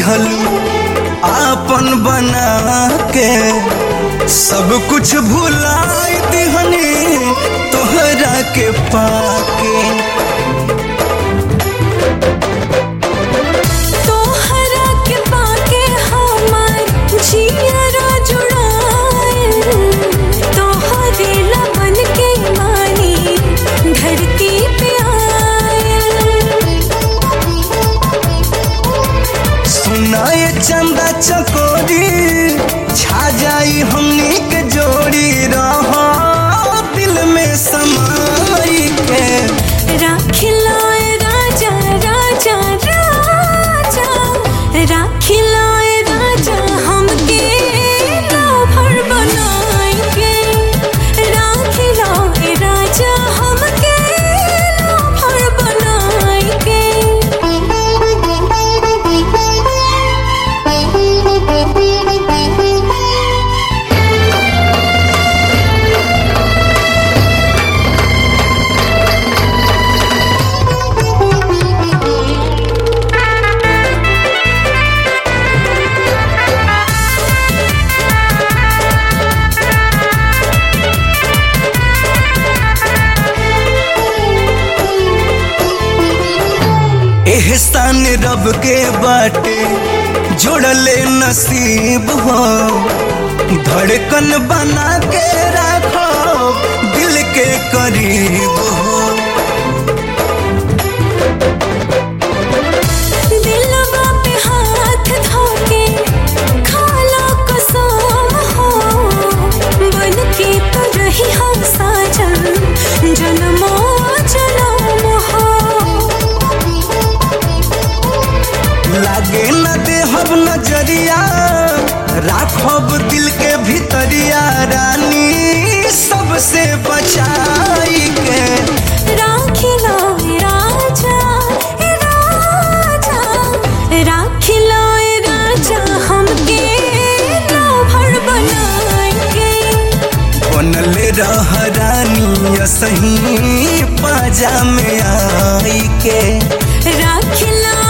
लिहलू आपन बना के, सब कुछ भुलाई दिहनी तोहरा के पाके। तोहरा के पाके हमार जियरा जुड़ाए, तोहरे लबन के मानी धरती पे आए। सुनाए चंदा चकोरी छा जाई हमनी के जोड़ी, रहा दिल में समाई के। राखिलाए राजा राजा राजा, राखिलाए राजा हमके राभर बनाएंगे। राखिलाए राजा हमके राभर बनाएंगे। एहसान रब के बाटे जोड़ले नसीब हो, धड़कन बना के रखो दिल के करीब हो। दिलवा पे हाथ धोके खाला कसम हो, बनके तो रही हम साजन जन्मो जन्म हो। लागे न देहब नजरिया राखब दिल के भीतरिया, रानी सबसे बचाई के। राखिला राजा राजा, राखिला राजा हमके राभर बनाएंगे। बनले रह रानी सही पाजा में आई के। राखिला